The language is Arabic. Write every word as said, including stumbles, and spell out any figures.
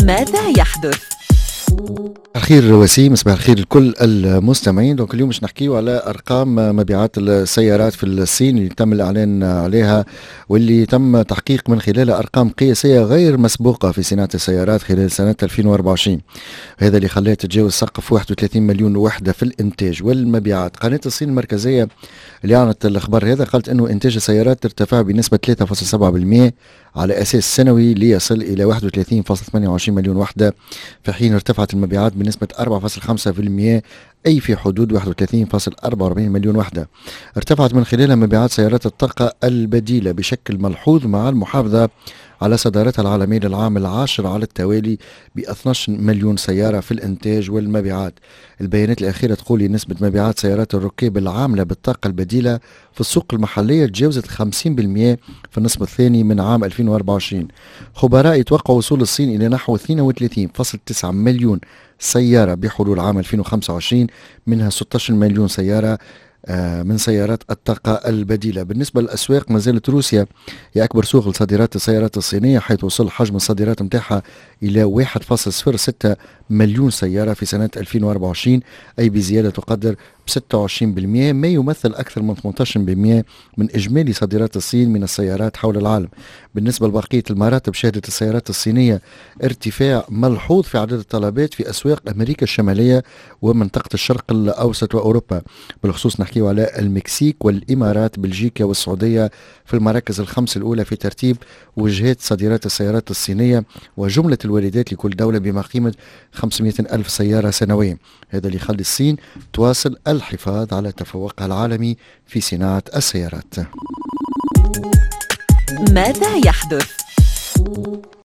ماذا يحدث؟ الخير وسيم، صباح الخير لكل المستمعين. دونك اليوم باش نحكيو على ارقام مبيعات السيارات في الصين اللي تم الاعلان عليها واللي تم تحقيق من خلالها ارقام قياسيه غير مسبوقه في صناعه السيارات خلال سنه ألفين وأربعة وعشرين. هذا اللي خلاه تتجاوز سقف واحد وثلاثين مليون وحده في الانتاج والمبيعات. قناه الصين المركزيه اللي اعلنت الخبر هذا قالت انه انتاج السيارات ارتفع بنسبه ثلاثة فاصلة سبعة بالمئة على اساس سنوي ليصل الى واحد وثلاثين فاصلة ثمانية وعشرين مليون وحده، في حين ارتفعت المبيعات بنسبه أربعة فاصلة خمسة بالمئة أي في حدود واحد وثلاثين فاصلة أربعة وأربعين مليون وحدة. ارتفعت من خلالها مبيعات سيارات الطاقة البديلة بشكل ملحوظ مع المحافظة على صدارتها العالمية للعام العاشر على التوالي ب اثني عشر مليون سيارة في الإنتاج والمبيعات. البيانات الأخيرة تقول إن نسبة مبيعات سيارات الركاب العاملة بالطاقة البديلة في السوق المحلية تجاوزت خمسين بالمئة في النصف الثاني من عام ألفين وأربعة وعشرين. خبراء يتوقعوا وصول الصين إلى نحو اثنين وثلاثين فاصلة تسعة مليون سيارة بحلول عام ألفين وخمسة وعشرين، منها ستة عشر مليون سيارة من سيارات الطاقة البديلة. بالنسبة للأسواق، ما زالت روسيا هي أكبر سوق لصادرات السيارات الصينية، حيث وصل حجم الصادرات متاعها إلى واحد فاصلة صفر ستة مليون سيارة في سنة ألفين وأربعة وعشرين، أي بزيادة تقدر ب ستة وعشرين بالمئة، ما يمثل أكثر من ثمانية عشر بالمئة من إجمالي صادرات الصين من السيارات حول العالم. بالنسبة لبقية المراتب، شهدت السيارات الصينية ارتفاع ملحوظ في عدد الطلبات في أسواق أمريكا الشمالية ومنطقة الشرق الأوسط وأوروبا. بالخصوص نحكي على المكسيك والإمارات، بلجيكا والسعودية في المراكز الخمس الأولى في ترتيب وجهات صادرات السيارات الصينية، وجملة الواردات لكل دولة بما قيمة خمسمئة ألف سيارة سنويا. هذا اللي يخلي الصين تواصل الحفاظ على تفوقها العالمي في صناعة السيارات. ماذا يحدث؟